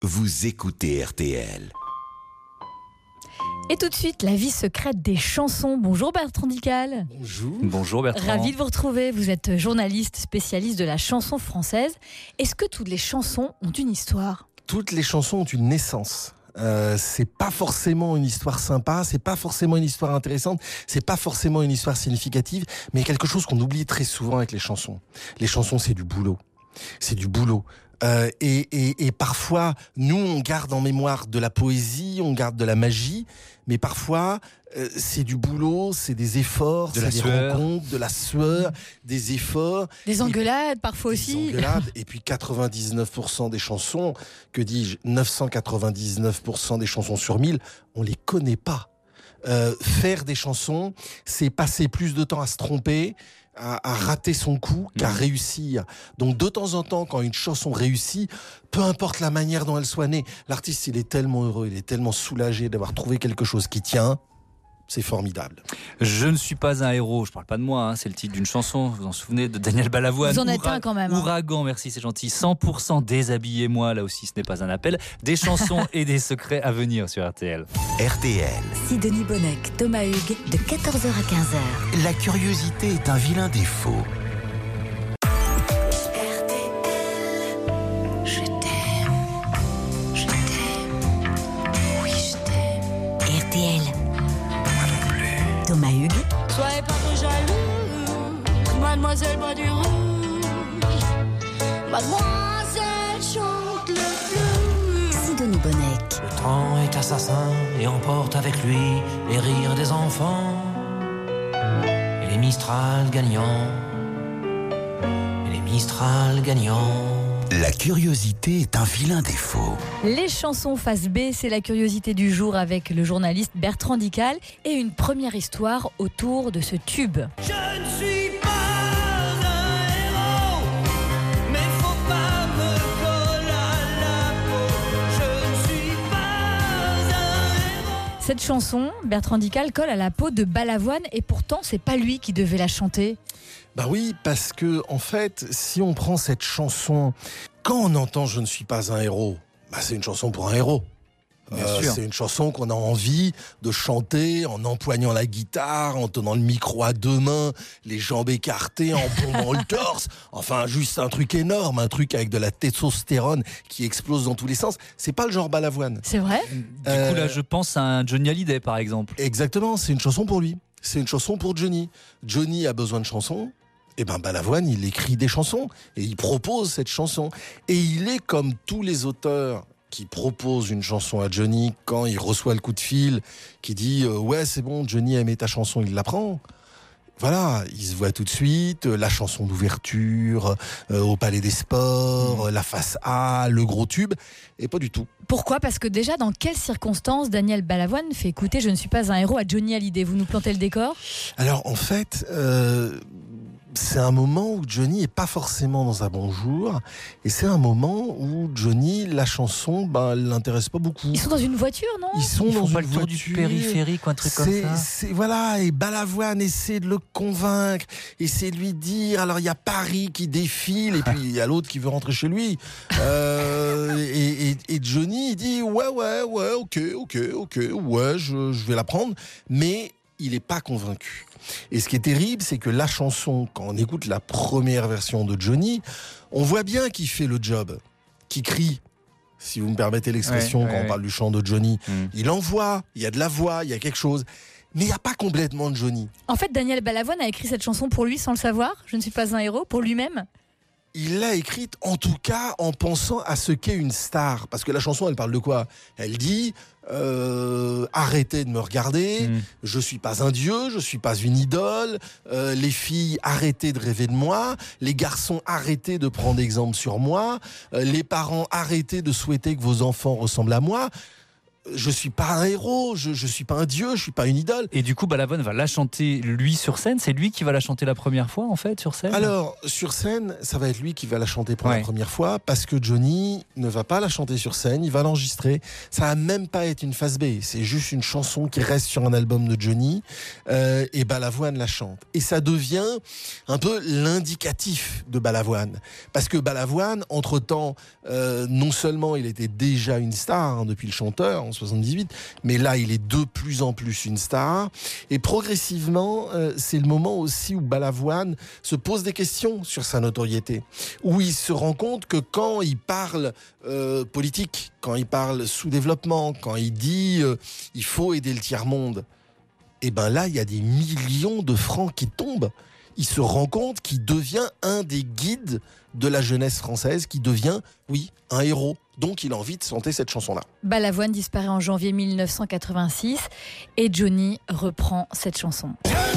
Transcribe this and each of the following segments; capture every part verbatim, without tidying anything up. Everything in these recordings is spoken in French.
Vous écoutez R T L. Et tout de suite, la vie secrète des chansons. Bonjour Bertrand Dical. Bonjour. Bonjour Bertrand. Ravi de vous retrouver. Vous êtes journaliste spécialiste de la chanson française. Est-ce que toutes les chansons ont une histoire ? Toutes les chansons ont une naissance. Euh, c'est pas forcément une histoire sympa, c'est pas forcément une histoire intéressante, c'est pas forcément une histoire significative, mais quelque chose qu'on oublie très souvent avec les chansons. Les chansons, c'est du boulot. C'est du boulot. Euh, et, et, et parfois, nous, on garde en mémoire de la poésie, on garde de la magie, mais parfois, euh, c'est du boulot, c'est des efforts, de c'est la des sueur. rencontres, de la sueur, des efforts. Des Et- engueulades parfois Des aussi. engueulades, et puis quatre-vingt-dix-neuf pour cent des chansons, que dis-je, neuf cent quatre-vingt-dix-neuf pour cent des chansons sur mille, on les connaît pas. Euh, faire des chansons, c'est passer plus de temps à se tromper, à, à rater son coup, qu'à Mmh. réussir. Donc de temps en temps, quand une chanson réussit, peu importe la manière dont elle soit née, l'artiste, il est tellement heureux, il est tellement soulagé d'avoir trouvé quelque chose qui tient. C'est formidable. Je ne suis pas un héros, je parle pas de moi, hein, c'est le titre d'une chanson, vous vous en souvenez, de Daniel Balavoine. Vous en êtes Oura- un quand même, hein. Ouragan, merci, c'est gentil. cent pour cent déshabillez-moi, là aussi ce n'est pas un appel. Des chansons et des secrets à venir sur R T L. R T L. Sidonie Bonnec, Thomas Hugues, de quatorze heures à quinze heures. La curiosité est un vilain défaut. Je t'aime, je t'aime, oui je t'aime. R T L. Thomas Hugues, Soyez pas trop jaloux, mademoiselle boit du rouge, mademoiselle chante le blues. Sidonie Bonnec, Le temps est assassin et emporte avec lui les rires des enfants et les Mistral gagnants, et les Mistral gagnants. La curiosité est un vilain défaut. Les chansons face B, c'est la curiosité du jour avec le journaliste Bertrand Dical et une première histoire autour de ce tube. Je ne suis pas un héros, mais faut pas me coller à la peau. Je ne suis pas un héros. Cette chanson, Bertrand Dical colle à la peau de Balavoine et pourtant c'est pas lui qui devait la chanter. Bah oui, parce que en fait, si on prend cette chanson, quand on entend « Je ne suis pas un héros », bah c'est une chanson pour un héros. Bien Euh, sûr. C'est une chanson qu'on a envie de chanter en empoignant la guitare, en tenant le micro à deux mains, les jambes écartées, en bombant le torse. Enfin, juste un truc énorme, un truc avec de la testostérone qui explose dans tous les sens. C'est pas le genre Balavoine. C'est vrai ? Du Euh, coup là je pense à un Johnny Hallyday par exemple. Exactement, c'est une chanson pour lui. C'est une chanson pour Johnny. Johnny a besoin de chansons. Et ben Balavoine, il écrit des chansons et il propose cette chanson. Et il est comme tous les auteurs qui proposent une chanson à Johnny quand il reçoit le coup de fil, qui dit euh, ouais c'est bon, Johnny a aimé ta chanson, il la prend. Voilà, il se voit tout de suite, euh, la chanson d'ouverture, euh, au Palais des Sports, euh, la face A, le gros tube, et pas du tout. Pourquoi ? Parce que déjà, dans quelles circonstances Daniel Balavoine fait écouter « Je ne suis pas un héros » à Johnny Hallyday ? Vous nous plantez le décor ? Alors en fait, euh, c'est un moment où Johnny est pas forcément dans un bon jour, et c'est un moment où Johnny, la chanson, ben, l'intéresse pas beaucoup. Ils sont dans une voiture, non ? Ils sont Ils dans font une pas le tour du voiture. périphérique ou un truc comme C'est- ça. c'est- voilà, et Balavoine essaie de le convaincre, essaie de lui dire, alors il y a Paris qui défile, et puis il y a l'autre qui veut rentrer chez lui. Euh, et, et- et Johnny, il dit, ouais, ouais, ouais, ok, ok, ok, ouais, je, je vais la prendre, mais il n'est pas convaincu. Et ce qui est terrible, c'est que la chanson, quand on écoute la première version de Johnny, on voit bien qu'il fait le job, qu'il crie, si vous me permettez l'expression, Ouais, quand ouais, on ouais. parle du chant de Johnny. Mm. Il envoie, il y a de la voix, il y a quelque chose. Mais il n'y a pas complètement de Johnny. En fait, Daniel Balavoine a écrit cette chanson pour lui sans le savoir. Je ne suis pas un héros, pour lui-même. Il l'a écrite, en tout cas, en pensant à ce qu'est une star. Parce que la chanson, elle parle de quoi ? Elle dit euh, arrêtez de me regarder, Mm. je suis pas un dieu, je suis pas une idole. Euh, les filles, arrêtez de rêver de moi. Les garçons, arrêtez de prendre exemple sur moi. Euh, les parents, arrêtez de souhaiter que vos enfants ressemblent à moi. je suis pas un héros, je, je suis pas un dieu, je suis pas une idole. Et du coup, Balavoine va la chanter lui sur scène. C'est lui qui va la chanter la première fois en fait sur scène. Alors sur scène, ça va être lui qui va la chanter pour Ouais. la première fois parce que Johnny ne va pas la chanter sur scène, il va l'enregistrer. Ça va même pas être une phase B, c'est juste une chanson qui reste sur un album de Johnny euh, et Balavoine la chante. Et ça devient un peu l'indicatif de Balavoine parce que Balavoine, entre-temps, euh, non seulement il était déjà une star hein, depuis Le Chanteur en soixante-dix-huit, mais là il est de plus en plus une star et progressivement euh, c'est le moment aussi où Balavoine se pose des questions sur sa notoriété, où il se rend compte que quand il parle euh, politique, quand il parle sous-développement, quand il dit euh, il faut aider le tiers-monde, et ben là il y a des millions de francs qui tombent. Il se rend compte qu'il devient un des guides de la jeunesse française, qui devient, oui, un héros. Donc il a envie de chanter cette chanson-là. Balavoine disparaît en janvier mille neuf cent quatre-vingt-six et Johnny reprend cette chanson.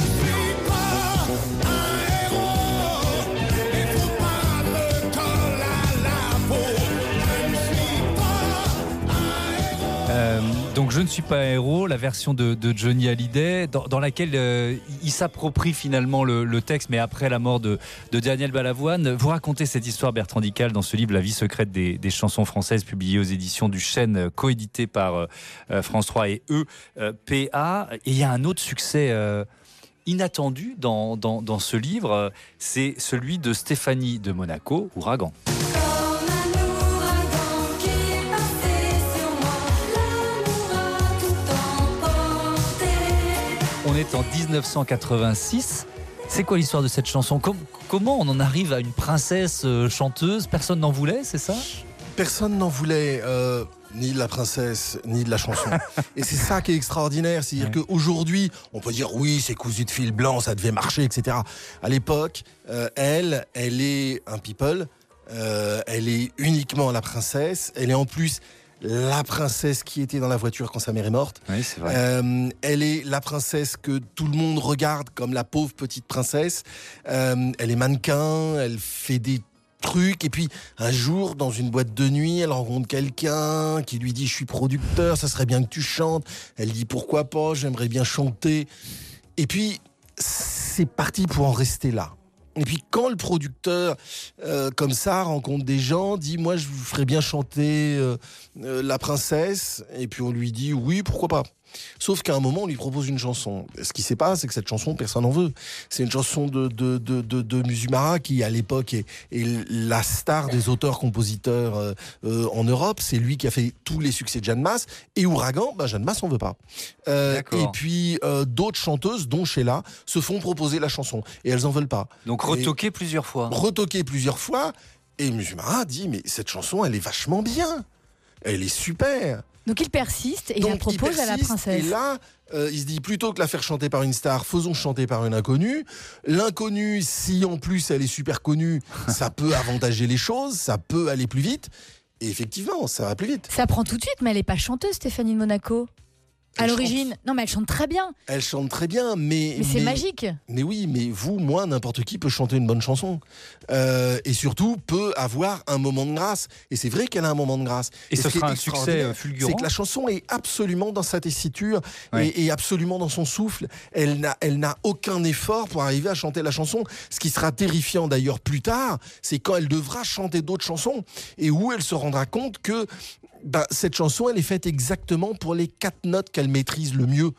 Euh, donc je ne suis pas un héros, la version de, de Johnny Hallyday, dans, dans laquelle euh, il s'approprie finalement le, le texte, mais après la mort de, de Daniel Balavoine. Vous racontez cette histoire, Bertrand Dical, dans ce livre La vie secrète des, des chansons françaises, publié aux éditions du Chêne, coédité par euh, France trois et E P A. Et il y a un autre succès euh, inattendu dans, dans, dans ce livre, c'est celui de Stéphanie de Monaco, Ouragan. On est en dix-neuf cent quatre-vingt-six. C'est quoi l'histoire de cette chanson ? Com- Comment on en arrive à une princesse euh, chanteuse ? Personne n'en voulait, c'est ça ? Personne n'en voulait, euh, ni de la princesse, ni de la chanson. Et c'est ça qui est extraordinaire. C'est-à-dire Ouais. qu'aujourd'hui, on peut dire oui, c'est cousu de fil blanc, ça devait marcher, et cetera. À l'époque, euh, elle, elle est un people. Euh, elle est uniquement la princesse. Elle est en plus la princesse qui était dans la voiture quand sa mère est morte. Oui, c'est vrai. Euh, elle est la princesse que tout le monde regarde comme la pauvre petite princesse. Euh, elle est mannequin, elle fait des trucs. Et puis, un jour, dans une boîte de nuit, elle rencontre quelqu'un qui lui dit « Je suis producteur, ça serait bien que tu chantes. » Elle dit « Pourquoi pas, j'aimerais bien chanter. » Et puis, c'est parti pour en rester là. Et puis quand le producteur, euh, comme ça, rencontre des gens, dit « Moi, je vous ferais bien chanter euh, euh, La Princesse. » Et puis on lui dit « Oui, pourquoi pas ?» Sauf qu'à un moment, on lui propose une chanson. Ce qui s'est passé, c'est que cette chanson, personne n'en veut. C'est une chanson de, de, de, de, de Musumara, qui, à l'époque, est, est la star des auteurs-compositeurs euh, euh, en Europe. C'est lui qui a fait tous les succès de Jeanne Masse. Et Ouragan, ben, Jeanne Masse, on veut pas. Euh, et puis, euh, d'autres chanteuses, dont Sheila, se font proposer la chanson. Et elles en veulent pas. Donc retoqué plusieurs fois. Retoqué plusieurs fois. Et Musumara dit, mais cette chanson, elle est vachement bien. Elle est super. Donc il persiste et Donc, il la propose il persiste, à la princesse. Et là, euh, il se dit, plutôt que la faire chanter par une star, faisons chanter par une inconnue. L'inconnue, si en plus elle est super connue, ça peut avantager les choses, ça peut aller plus vite. Et effectivement, ça va plus vite. Ça prend tout de suite, mais elle n'est pas chanteuse, Stéphanie de Monaco. À Elle l'origine, chante. non mais elle chante très bien. Elle chante très bien, mais... Mais c'est magique. Mais oui, mais vous, moi, n'importe qui peut chanter une bonne chanson. Euh, et surtout, peut avoir un moment de grâce. Et c'est vrai qu'elle a un moment de grâce. Et ce qui est sera un succès extraordinaire, euh, fulgurant. c'est que la chanson est absolument dans sa tessiture Ouais. et, et absolument dans son souffle. Elle n'a, elle n'a aucun effort pour arriver à chanter la chanson. Ce qui sera terrifiant d'ailleurs plus tard, c'est quand elle devra chanter d'autres chansons et où elle se rendra compte que ben, cette chanson, elle est faite exactement pour les quatre notes qu'elle maîtrise le mieux.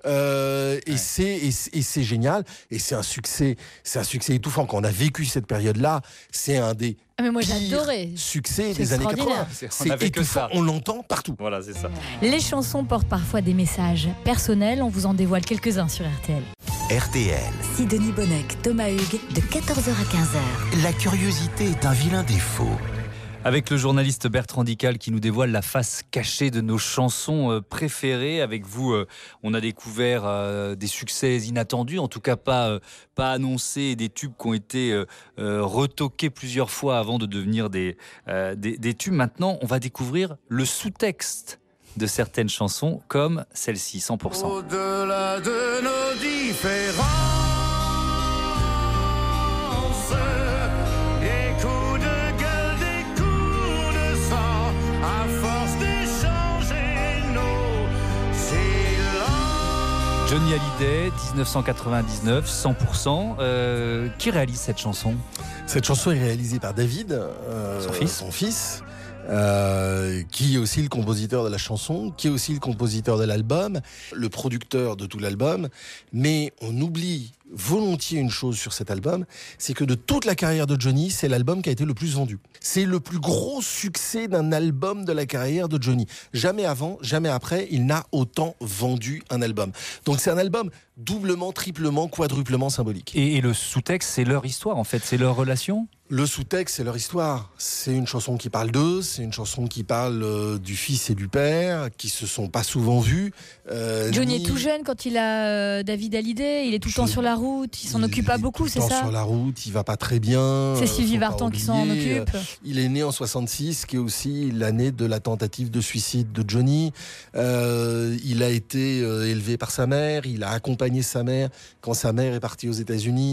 Euh, et, Ouais. c'est, et, c'est- et c'est génial. Et c'est un succès, c'est un succès étouffant. Quand on a vécu cette période-là, c'est un des Ah, mais moi pires j'adorais. succès C'est des années extraordinaire. quatre-vingts. C'est- on C'est avait que étouffant. ça. On l'entend partout. Voilà, c'est ça. Les chansons portent parfois des messages personnels. On vous en dévoile quelques-uns sur R T L. R T L, Sidonie Bonnec, Thomas Hugues, de quatorze heures à quinze heures. la curiosité est un vilain défaut. Avec le journaliste Bertrand Dical qui nous dévoile la face cachée de nos chansons euh, préférées. Avec vous, euh, on a découvert euh, des succès inattendus, en tout cas pas, euh, pas annoncés, des tubes qui ont été euh, euh, retoqués plusieurs fois avant de devenir des, euh, des, des tubes. Maintenant, on va découvrir le sous-texte de certaines chansons, comme celle-ci, cent pour cent. Au-delà de nos différences, des coups de gueule, des coups de sang, à force d'échanger nos Johnny Hallyday, dix-neuf cent quatre-vingt-dix-neuf, cent pour cent. Euh, qui réalise cette chanson ? Cette chanson est réalisée par David, euh, Son fils. son fils euh, qui est aussi le compositeur de la chanson, qui est aussi le compositeur de l'album, le producteur de tout l'album. Mais on oublie volontiers une chose sur cet album, c'est que de toute la carrière de Johnny, c'est l'album qui a été le plus vendu. C'est le plus gros succès d'un album de la carrière de Johnny. Jamais avant, jamais après, il n'a autant vendu un album. Donc c'est un album doublement, triplement, quadruplement symbolique. Et, et le sous-texte, c'est leur histoire en fait, c'est leur relation ? Le sous-texte, c'est leur histoire. C'est une chanson qui parle d'eux, c'est une chanson qui parle euh, du fils et du père, qui se sont pas souvent vus. Euh, Johnny ni... est tout jeune quand il a euh, David Hallyday, il est tout le Je... temps sur la route, il s'en il occupe pas est beaucoup, tout c'est le temps ça ? sur la route, il va pas très bien. C'est euh, Sylvie faut pas Vartan qui s'en oublier. occupe. Il est né en soixante-six, qui est aussi l'année de la tentative de suicide de Johnny. Euh, il a été euh, élevé par sa mère, il a accompagné sa mère quand sa mère est partie aux États-Unis.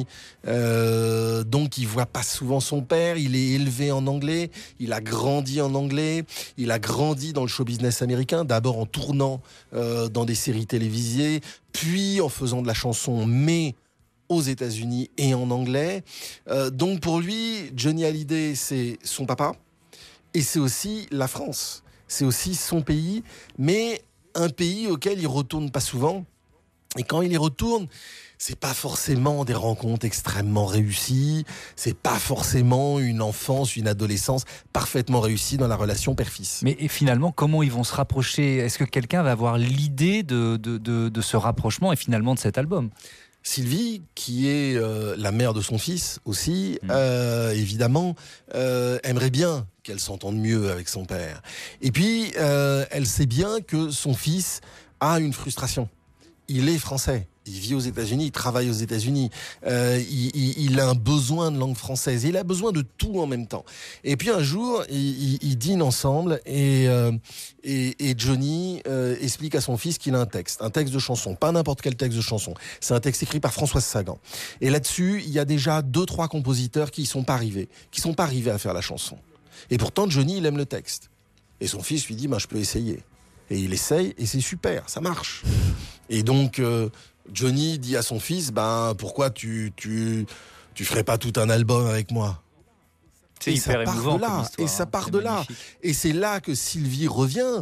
Euh, donc il voit pas souvent son père, il est élevé en anglais, il a grandi en anglais, il a grandi dans le show business américain, d'abord en tournant euh, dans des séries télévisées, puis en faisant de la chanson, mais aux États-Unis et en anglais. Euh, donc pour lui, Johnny Hallyday, c'est son papa, et c'est aussi la France, c'est aussi son pays, mais un pays auquel il retourne pas souvent. Et quand il y retourne, c'est pas forcément des rencontres extrêmement réussies, c'est pas forcément une enfance, une adolescence parfaitement réussie dans la relation père-fils. Mais et finalement, comment ils vont se rapprocher ? Est-ce que quelqu'un va avoir l'idée de, de, de, de ce rapprochement et finalement de cet album ? Sylvie, qui est euh, la mère de son fils aussi, Mmh. euh, évidemment, euh, aimerait bien qu'elle s'entende mieux avec son père. Et puis, euh, elle sait bien que son fils a une frustration. Il est français. Il vit aux États-Unis, il travaille aux États-Unis, euh, il, il, il a un besoin de langue française, il a besoin de tout en même temps. Et puis un jour, ils, ils, ils dînent ensemble et, euh, et, et Johnny euh, explique à son fils qu'il a un texte, un texte de chanson, pas n'importe quel texte de chanson. C'est un texte écrit par Françoise Sagan. Et là-dessus, il y a déjà deux, trois compositeurs qui ne sont pas arrivés, qui sont pas arrivés à faire la chanson. Et pourtant, Johnny, il aime le texte. Et son fils lui dit, bah, je peux essayer. Et il essaye et c'est super, ça marche. Et donc... Euh, Johnny dit à son fils, ben pourquoi tu tu tu ferais pas tout un album avec moi ? C'est et hyper ça part émouvant de là, comme histoire, et ça hein. part C'est de là. magnifique. Et c'est là que Sylvie revient.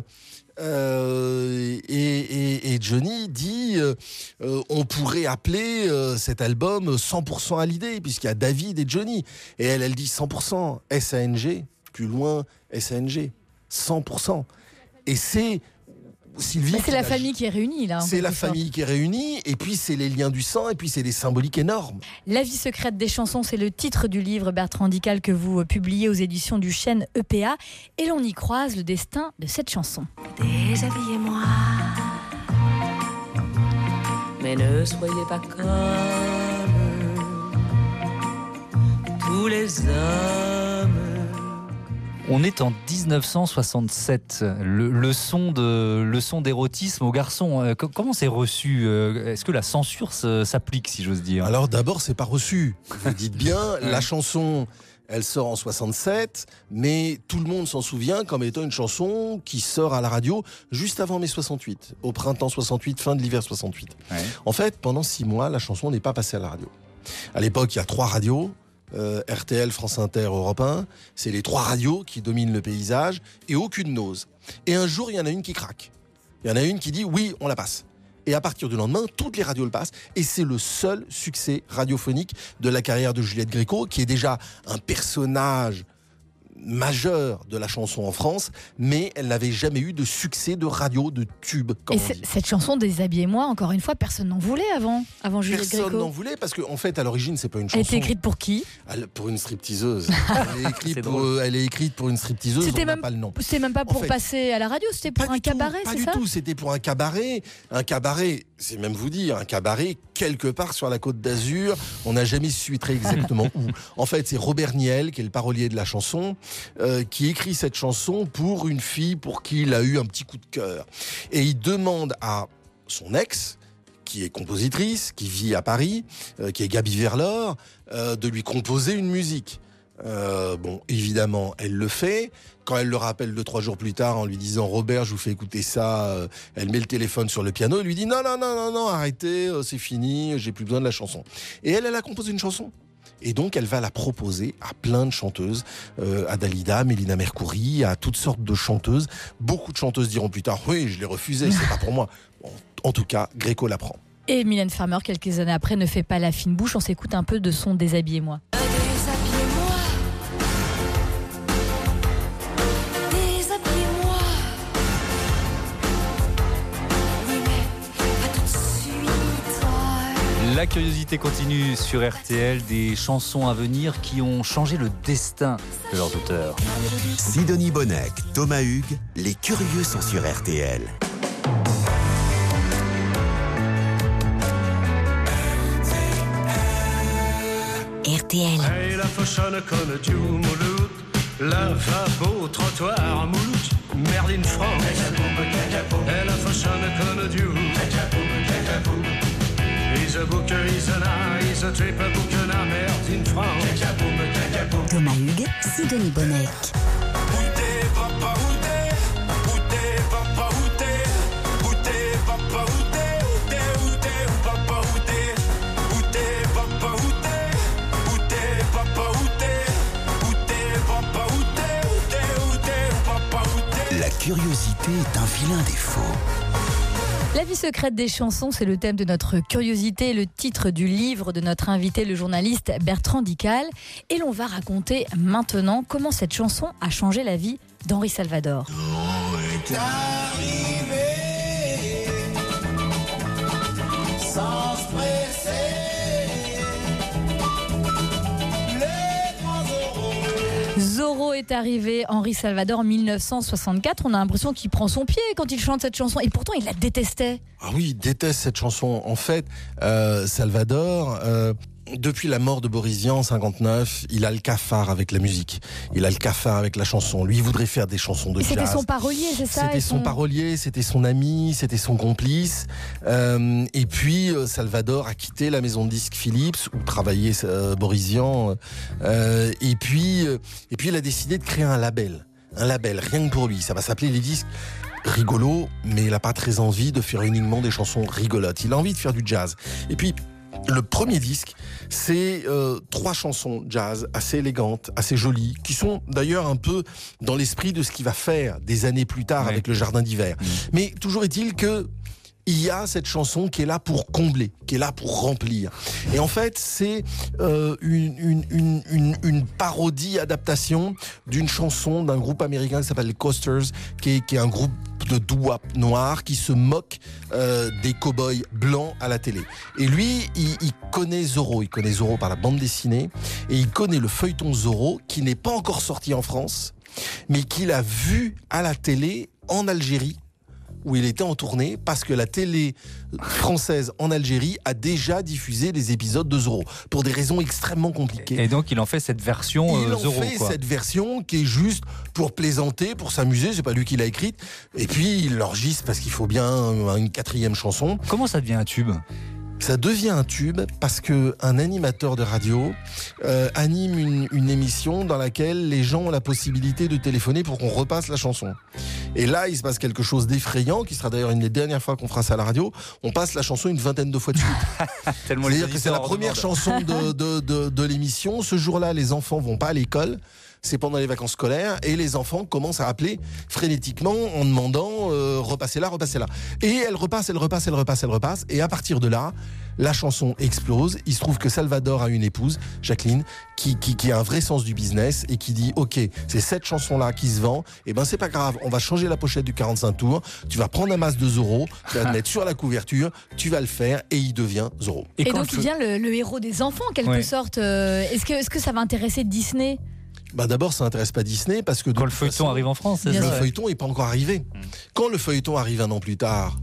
Euh, et, et, et Johnny dit, euh, euh, on pourrait appeler euh, cet album cent pour cent Hallyday, puisqu'il y a David et Johnny. Et elle, elle dit cent pour cent S A N G, plus loin S A N G, cent pour cent. Et c'est Sylvie. Mais c'est la qui famille qui est réunie là. en C'est la quelque sorte. famille qui est réunie, et puis c'est les liens du sang, et puis c'est des symboliques énormes. La vie secrète des chansons, c'est le titre du livre Bertrand Dical que vous publiez aux éditions du Chêne E P A, et l'on y croise le destin de cette chanson. Déshabillez-moi, mais ne soyez pas comme tous les hommes. On est en dix-neuf cent soixante-sept, le, le son de le son d'érotisme aux garçons. Euh, co- comment c'est reçu ? euh, Est-ce que la censure se- s'applique, si j'ose dire ? Alors d'abord, c'est pas reçu. Vous dites bien, la chanson, elle sort en soixante-sept, mais tout le monde s'en souvient comme étant une chanson qui sort à la radio juste avant mai soixante-huit, au printemps soixante-huit, fin de l'hiver soixante-huit. Ouais. En fait, pendant six mois, la chanson n'est pas passée à la radio. À l'époque, il y a trois radios. Euh, R T L, France Inter, Europe un, c'est les trois radios qui dominent le paysage et aucune n'ose. Et un jour, il y en a une qui craque. Il y en a une qui dit oui, on la passe. Et à partir du lendemain, toutes les radios le passent. Et c'est le seul succès radiophonique de la carrière de Juliette Gréco, qui est déjà un personnage majeur de la chanson en France, mais elle n'avait jamais eu de succès de radio, de tube, comme Et on c'est- dit. cette chanson Déshabillez-moi, encore une fois, personne n'en voulait avant, avant Juliette Personne n'en Gréco. voulait parce qu'en en fait, à l'origine, c'est pas une Elle chanson. était écrite pour qui ? Elle- pour une stripteaseuse. Elle est écrite, C'est pour, drôle. euh, elle est écrite pour une stripteaseuse, on C'était n'a même pas le nom. C'est même pas En pour fait, passer à la radio, c'était pour Pas un du tout, cabaret, pas c'est du ça ? tout, c'était pour un cabaret. Un cabaret, c'est même vous dire, un cabaret quelque part sur la côte d'Azur. On n'a jamais su très exactement où. En fait, c'est Robert Niel, qui est le parolier de la chanson, euh, qui écrit cette chanson pour une fille pour qui il a eu un petit coup de cœur. Et il demande à son ex, qui est compositrice, qui vit à Paris, euh, qui est Gaby Verlor, euh, de lui composer une musique. Euh, bon, évidemment, elle le fait. Quand elle le rappelle deux, trois jours plus tard en lui disant « Robert, je vous fais écouter ça euh, », elle met le téléphone sur le piano et lui dit « Non, non, non, non, non, arrêtez, euh, c'est fini, j'ai plus besoin de la chanson ». Et elle, elle a composé une chanson. Et donc, elle va la proposer à plein de chanteuses, euh, à Dalida, Mélina Mercouri, à toutes sortes de chanteuses. Beaucoup de chanteuses diront plus tard « Oui, je l'ai refusé, c'est pas pour moi ». Bon, en tout cas, Gréco la prend. Et Mylène Farmer, quelques années après, ne fait pas la fine bouche. On s'écoute un peu de son Déshabillez-moi. Déshabillez-moi, déshabillez-moi. Oui, mais pas tout de suite. La curiosité continue sur R T L, des chansons à venir qui ont changé le destin de leurs auteurs. Sidonie Bonnec, Thomas Hugues, les curieux sont sur R T L. R T L. Hey, la fauchonne conne du Mouloud, lavabo, trottoir, Mouloud, Merlin France. Hey, la fauchonne conne du He's a booker, he's a na, he's a trip, a booker, na, Merlin France. Thomas Hugues, Sidonie Bonnec. La curiosité est un vilain défaut. La vie secrète des chansons, c'est le thème de notre curiosité, le titre du livre de notre invité, le journaliste Bertrand Dical. Et l'on va raconter maintenant comment cette chanson a changé la vie d'Henri Salvador. Zorro est arrivé, Henri Salvador, en mille neuf cent soixante-quatre. On a l'impression qu'il prend son pied quand il chante cette chanson. Et pourtant, il la détestait. Ah oui, il déteste cette chanson. En fait, euh, Salvador, euh, depuis la mort de Boris Vian en cinquante-neuf, il a le cafard avec la musique. Il a le cafard avec la chanson. Lui, il voudrait faire des chansons de Et jazz. c'était son parolier, c'est ça? C'était et son parolier, c'était son ami, c'était son complice. Euh, et puis, euh, Salvador a quitté la maison de disques Philips, où travaillait euh, Boris Vian. Euh, et, puis, euh, et puis, il a décidé de créer un label. Un label, rien que pour lui. Ça va s'appeler Les Disques Rigolo, mais il n'a pas très envie de faire uniquement des chansons rigolotes. Il a envie de faire du jazz. Et puis, le premier disque, c'est euh, trois chansons jazz assez élégantes, assez jolies, qui sont d'ailleurs un peu dans l'esprit de ce qu'il va faire des années plus tard, ouais, avec le Jardin d'hiver. Mmh. Mais toujours est-il que il y a cette chanson qui est là pour combler, qui est là pour remplir. Et en fait, c'est euh, une, une, une, une, une parodie, adaptation d'une chanson d'un groupe américain qui s'appelle les Coasters, qui est, qui est un groupe de doo-wop noir qui se moque euh, des cow-boys blancs à la télé. Et lui, il, il connaît Zorro, il connaît Zorro par la bande dessinée, et il connaît le feuilleton Zorro, qui n'est pas encore sorti en France, mais qu'il a vu à la télé en Algérie, où il était en tournée, parce que la télé française en Algérie a déjà diffusé des épisodes de Zorro, pour des raisons extrêmement compliquées. Et donc il en fait cette version euh, il en Zorro, fait quoi. cette version qui est juste pour plaisanter, pour s'amuser, c'est pas lui qui l'a écrite, et puis il l'enregistre parce qu'il faut bien une quatrième chanson. Comment ça devient un tube ? Ça devient un tube parce que un animateur de radio euh, anime une, une émission dans laquelle les gens ont la possibilité de téléphoner pour qu'on repasse la chanson. Et là, il se passe quelque chose d'effrayant, qui sera d'ailleurs une des dernières fois qu'on fera ça à la radio. On passe la chanson une vingtaine de fois de suite. C'est-à-dire que c'est la première chanson de, de, de, de l'émission. Ce jour-là, les enfants vont pas à l'école. C'est pendant les vacances scolaires, et les enfants commencent à appeler frénétiquement en demandant euh, repassez là, repassez là. Et elle repasse, elle repasse, elle repasse, elle repasse. Et à partir de là, la chanson explose. Il se trouve que Salvador a une épouse, Jacqueline, qui, qui, qui a un vrai sens du business et qui dit ok, c'est cette chanson-là qui se vend. Et ben c'est pas grave, on va changer la pochette du quarante-cinq tours. Tu vas prendre un masque de Zorro, tu vas le mettre sur la couverture, tu vas le faire, et il devient Zorro. Et, et donc il devient le, le héros des enfants en quelque ouais. sorte. Euh, est-ce que, est-ce que ça va intéresser Disney ? Bah d'abord, ça n'intéresse pas Disney parce que quand le feuilleton façon, arrive en France, c'est le ça, feuilleton n'est pas encore arrivé. Mmh. Quand le feuilleton arrive un an plus tard,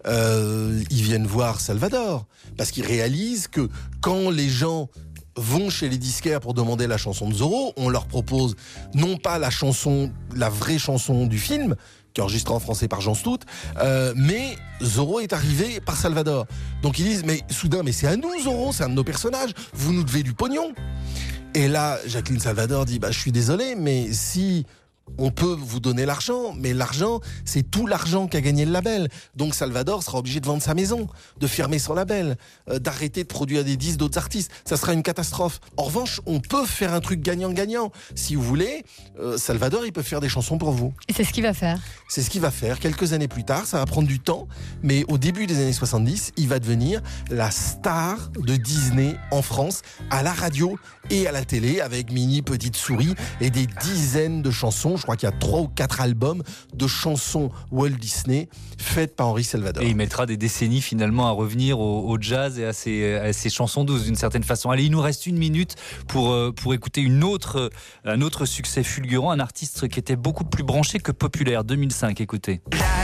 euh, ils viennent voir Salvador parce qu'ils réalisent que quand les gens vont chez les disquaires pour demander la chanson de Zorro, on leur propose non pas la chanson, la vraie chanson du film, qui est enregistrée en français par Jean Stout, euh, mais Zorro est arrivé par Salvador. Donc ils disent mais soudain, mais c'est à nous Zorro, c'est un de nos personnages, vous nous devez du pognon. Et là, Jacqueline Salvador dit, bah, je suis désolé, mais si... on peut vous donner l'argent, mais l'argent, c'est tout l'argent qu'a gagné le label. Donc Salvador sera obligé de vendre sa maison, de fermer son label, euh, d'arrêter de produire des disques d'autres artistes. Ça sera une catastrophe. En revanche, on peut faire un truc gagnant-gagnant. Si vous voulez, euh, Salvador, il peut faire des chansons pour vous. Et c'est ce qu'il va faire. C'est ce qu'il va faire. Quelques années plus tard, ça va prendre du temps, mais au début des années soixante-dix, il va devenir la star de Disney en France, à la radio et à la télé, avec Minnie Petite Souris et des dizaines de chansons. Je crois qu'il y a trois ou quatre albums de chansons Walt Disney faites par Henri Salvador. Et il mettra des décennies finalement à revenir au, au jazz et à ses, à ses chansons douces d'une certaine façon. Allez, il nous reste une minute pour, pour écouter une autre, un autre succès fulgurant, un artiste qui était beaucoup plus branché que populaire. deux mille cinq, écoutez.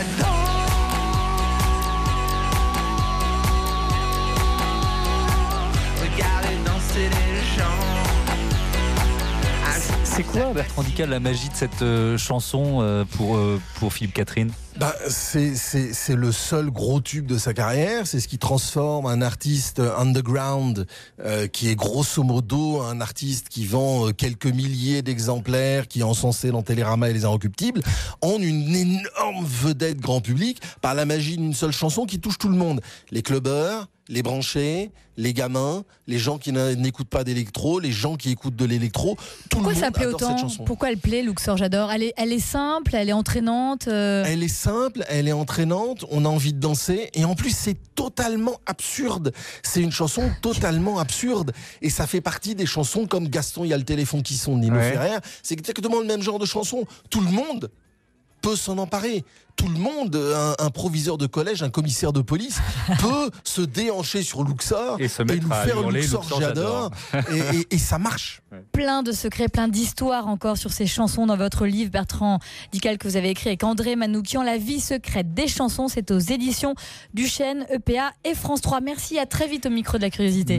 C'est quoi, Bertrand Dical, la magie de cette euh, chanson euh, pour, euh, pour Philippe Catherine ? Bah, c'est, c'est, c'est le seul gros tube de sa carrière. C'est ce qui transforme un artiste underground, euh, qui est grosso modo un artiste qui vend euh, quelques milliers d'exemplaires, qui est encensé dans Télérama et Les Inrecuptibles, en une énorme vedette grand public par la magie d'une seule chanson qui touche tout le monde. Les clubbers, les branchés, les gamins, les gens qui n'écoutent pas d'électro, les gens qui écoutent de l'électro, tout Pourquoi le ça monde plaît adore autant ? cette chanson. Pourquoi elle plaît, Luxor, j'adore. Elle est, elle est simple, elle est entraînante. euh... Elle est simple, elle est entraînante, on a envie de danser, et en plus c'est totalement absurde. C'est une chanson totalement absurde, et ça fait partie des chansons comme Gaston, il y a le téléphone qui sonne, Nino Ouais. Ferrer. C'est exactement le même genre de chanson. Tout le monde peut s'en emparer. Tout le monde, un, un proviseur de collège, un commissaire de police, peut se déhancher sur Luxor Et se mettre nous à faire hurler, Luxor, Luxor, j'adore, et, et, et ça marche. Plein de secrets, plein d'histoires encore sur ces chansons dans votre livre, Bertrand Dical, que vous avez écrit avec André Manoukian. La vie secrète des chansons, c'est aux éditions Duchesne, E P A et France trois. Merci, à très vite au micro de la curiosité.